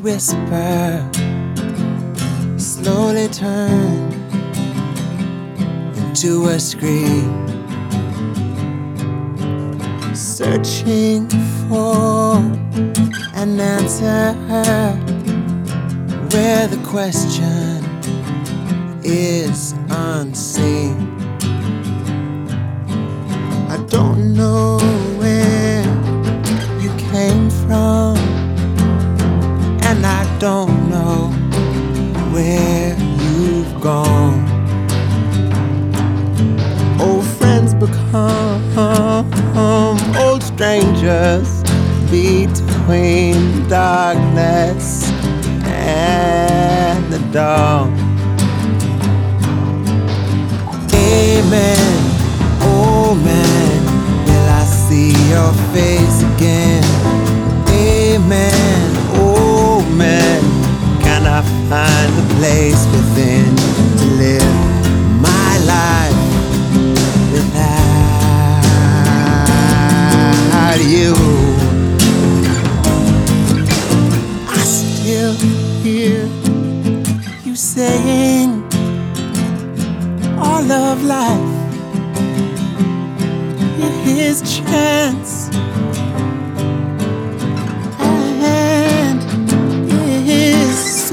whisper slowly turned into a scream, searching for an answer where the question is unseen. I don't know where you came from, and I don't know where you've gone. Old friends become old strangers between darkness and the dawn. Amen, oh man, will I see your face again? Amen, oh man, can I find a place within to live my life without you? I still hear you saying all of life is chance, and is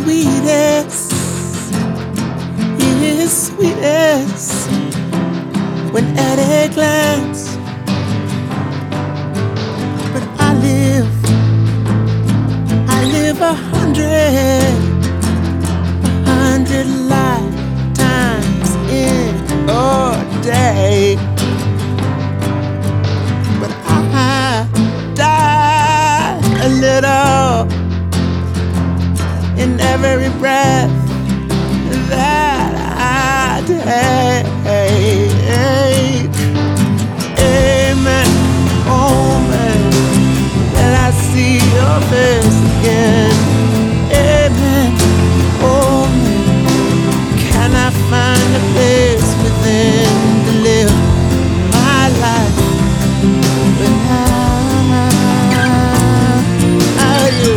sweetest when at a glance. But I live 100 lifetimes in a day. But I die a little in every breath that I take. Amen, oh man, that I see your face again. Amen, oh man, can I find a place within to live my life without you?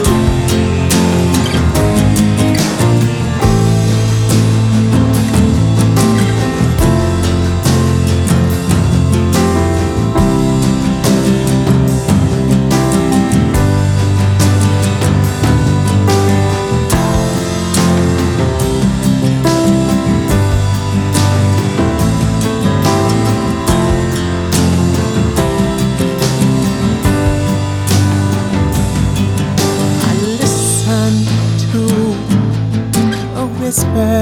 Whisper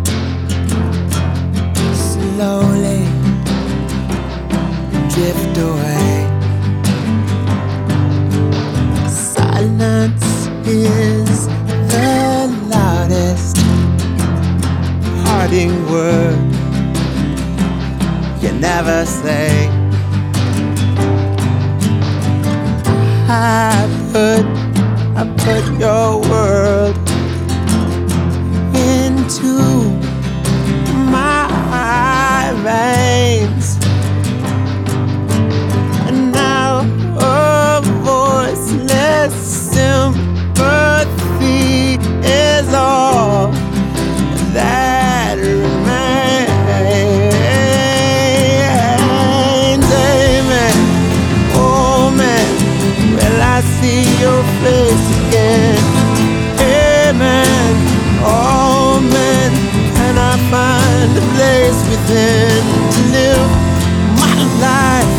slowly drift away. Silence is the loudest parting word you never say. I put your world into my veins, and now a voiceless sympathy is all that remains. Amen, oh man, will I see your face again? Amen, oh man, can I find a place within to live my life